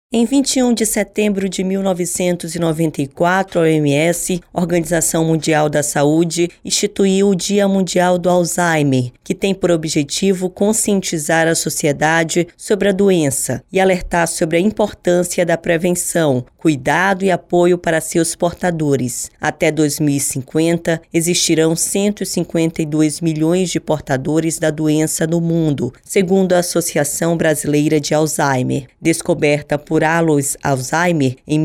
Em 21 de setembro de 1994, a OMS, Organização Mundial da Saúde, instituiu o Dia Mundial do Alzheimer, que tem por objetivo conscientizar a sociedade sobre a doença e alertar sobre a importância da prevenção, cuidado e apoio para seus portadores. Até 2050, existirão 152 milhões de portadores da doença no mundo, segundo a Associação Brasileira de Alzheimer. Descoberta por Alois Alzheimer, em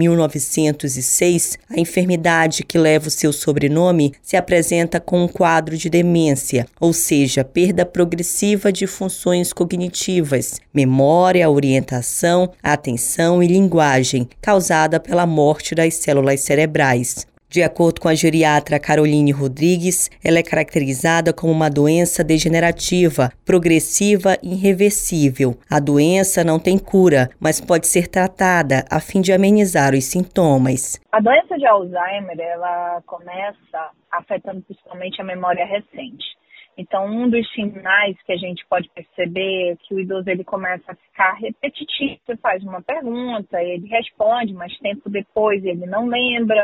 1906, a enfermidade que leva o seu sobrenome se apresenta com um quadro de demência, ou seja, perda progressiva de funções cognitivas, memória, orientação, atenção e linguagem, causada pela morte das células cerebrais. De acordo com a geriatra Caroline Rodrigues, ela é caracterizada como uma doença degenerativa, progressiva e irreversível. A doença não tem cura, mas pode ser tratada a fim de amenizar os sintomas. A doença de Alzheimer, ela começa afetando principalmente a memória recente. Então, um dos sinais que a gente pode perceber é que o idoso ele começa a ficar repetitivo. Você faz uma pergunta, ele responde, mas tempo depois ele não lembra.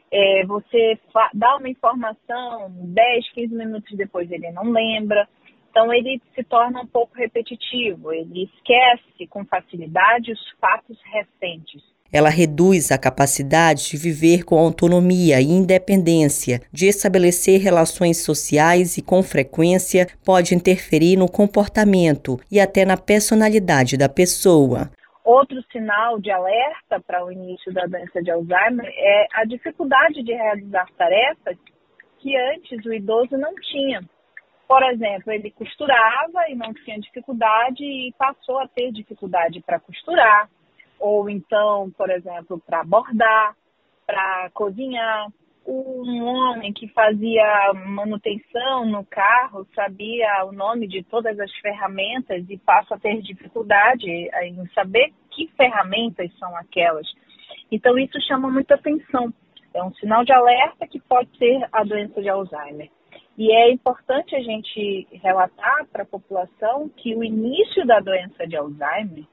Você dá uma informação, 10, 15 minutos depois ele não lembra. Então, ele se torna um pouco repetitivo, ele esquece com facilidade os fatos recentes. Ela reduz a capacidade de viver com autonomia e independência, de estabelecer relações sociais e, com frequência, pode interferir no comportamento e até na personalidade da pessoa. Outro sinal de alerta para o início da doença de Alzheimer é a dificuldade de realizar tarefas que antes o idoso não tinha. Por exemplo, ele costurava e não tinha dificuldade e passou a ter dificuldade para costurar, ou então, por exemplo, para bordar, para cozinhar. Um homem que fazia manutenção no carro sabia o nome de todas as ferramentas e passa a ter dificuldade em saber que ferramentas são aquelas. Então, isso chama muita atenção. É um sinal de alerta que pode ser a doença de Alzheimer. E é importante a gente relatar para a população que o início da doença de Alzheimer,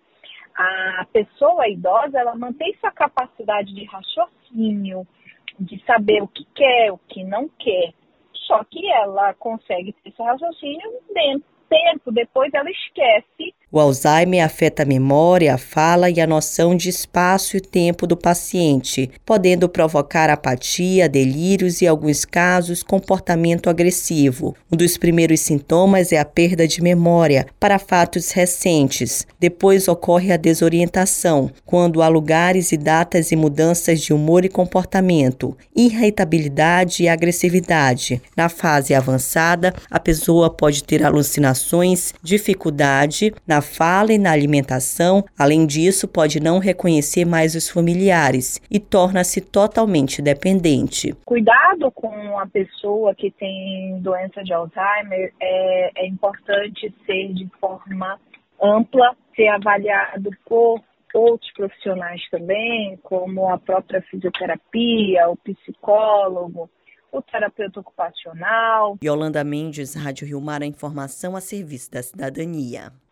a pessoa idosa, ela mantém sua capacidade de raciocínio, de saber o que quer, o que não quer. Só que ela consegue ter esse raciocínio dentro do tempo, depois ela esquece. O Alzheimer afeta a memória, a fala e a noção de espaço e tempo do paciente, podendo provocar apatia, delírios e, em alguns casos, comportamento agressivo. Um dos primeiros sintomas é a perda de memória para fatos recentes. Depois ocorre a desorientação, quando há lugares e datas e mudanças de humor e comportamento, irritabilidade e agressividade. Na fase avançada, a pessoa pode ter alucinações, dificuldade na fala e na alimentação. Além disso, pode não reconhecer mais os familiares e torna-se totalmente dependente. Cuidado com a pessoa que tem doença de Alzheimer é importante ser de forma ampla, ser avaliado por outros profissionais também, como a própria fisioterapia, o psicólogo, o terapeuta ocupacional. Yolanda Mendes, Rádio Rio Mar, a informação a serviço da cidadania.